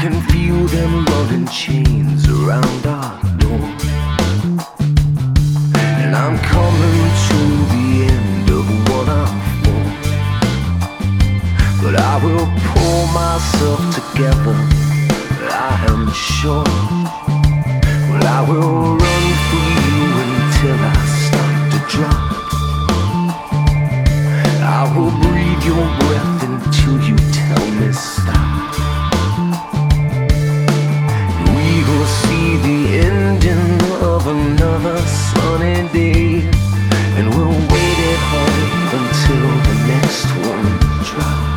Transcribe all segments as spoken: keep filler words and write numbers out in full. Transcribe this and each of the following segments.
can feel them loving chains around our door. And I'm coming to the end of what I'm for. But I will pull myself together, I am sure. Well, I will run for you until I start to drop. I will breathe your breath until you tell me stop. We will see the ending of another sunny day, and we'll wait at home until the next one drops.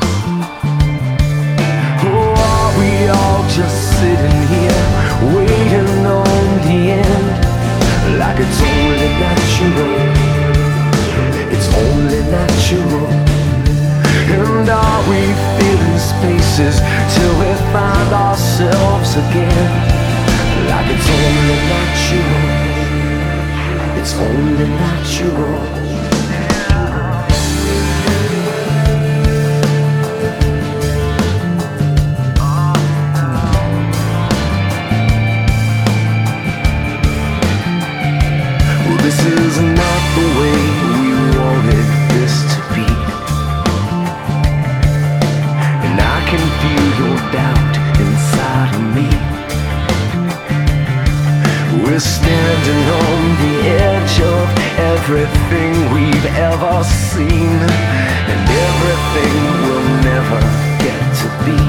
Oh, are we all just sitting here waiting on the end, like it's only natural? It's only natural. And are we filling spaces till we find ourselves again, like it's only natural? It's only natural. This is not the way we wanted this to be, and I can feel your doubt inside of me. We're standing on the edge of everything we've ever seen, and everything we'll never get to be.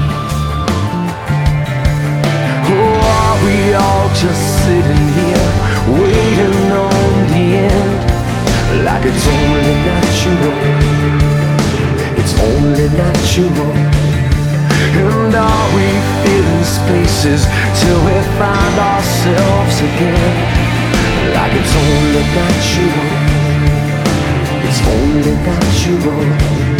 Oh, are we all just sitting here waiting on the end, like it's only natural? It's only natural. And are we filling spaces till we find ourselves again, like it's only natural? It's only natural.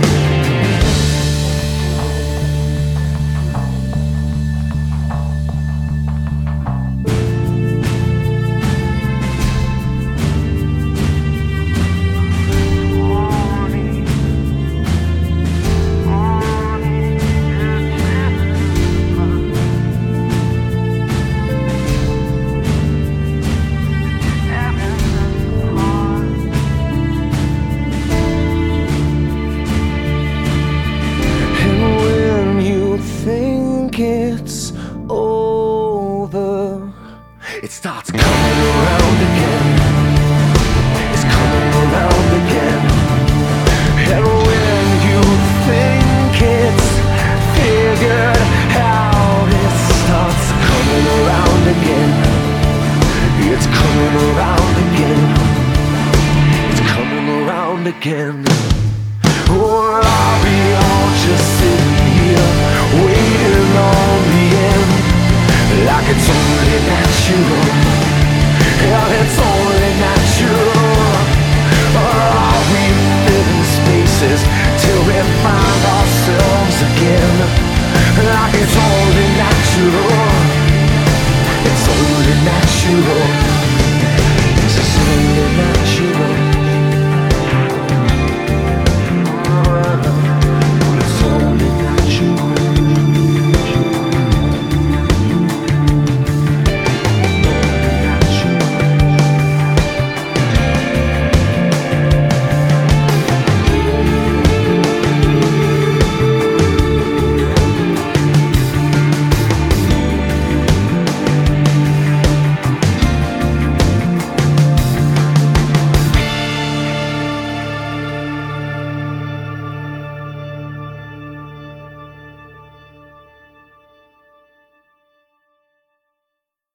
It's over, it starts coming around again. It's coming around again. And when you think it's figured out, it starts coming around again. It's coming around again. It's coming around again.